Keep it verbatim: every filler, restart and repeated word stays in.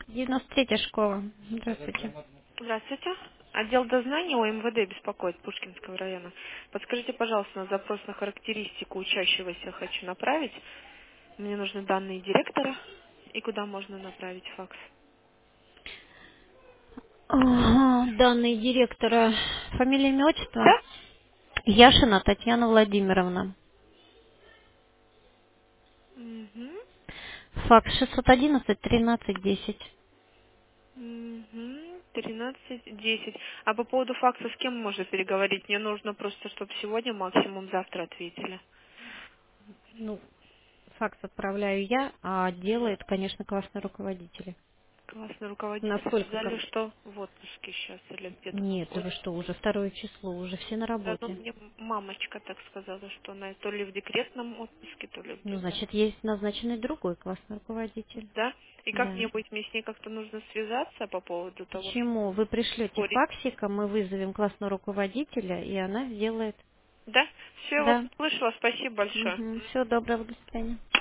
девяносто третья школа. Здравствуйте. Здравствуйте. Отдел дознания ОМВД беспокоит Пушкинского района. Подскажите, пожалуйста, на запрос на характеристику учащегося хочу направить. Мне нужны данные директора. И куда можно направить факс? Ага, данные директора. Фамилия, имя, отчество? Да? Яшина Татьяна Владимировна. Угу. Факс шестьсот одиннадцать тринадцать десять. Угу. тринадцать десять. А по поводу факса с кем можно переговорить? Мне нужно просто, чтобы сегодня, максимум завтра ответили. Ну, факс отправляю я, а делает, конечно, классный руководитель. Классный руководитель. Насколько Сказали, как? что в отпуске сейчас или где-то Нет, да вы находится. что, уже второе число, уже все на Да, ну работе. мне мамочка так сказала, что она то ли в декретном отпуске, то ли Ну, где-то. значит, есть назначенный другой классный руководитель. Да? И как Да. мне быть? Мне с ней как-то нужно связаться по поводу того, Почему? Вы что пришлете спорить. факсиком, мы вызовем классного руководителя, и она сделает. Да? Все, я вас Да. услышала. Спасибо большое. Угу. Всего доброго, до свидания.